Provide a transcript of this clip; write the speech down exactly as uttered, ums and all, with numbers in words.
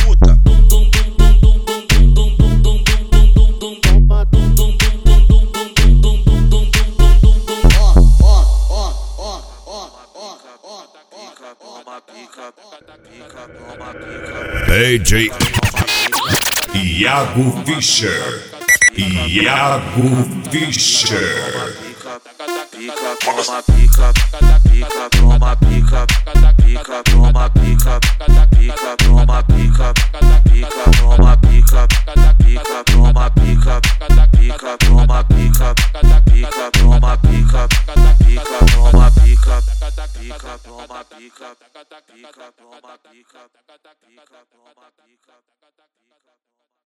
puta. D J Iago Fischer. Iago Fischer. Pica, toma pica, pica, toma pica, pica, toma pica, pica, toma pica, pica, toma pica, pica, toma pica, pica, toma pica, pica, toma pica, pica, toma pica, pica, toma pica, pica, toma pica, pica, toma pica.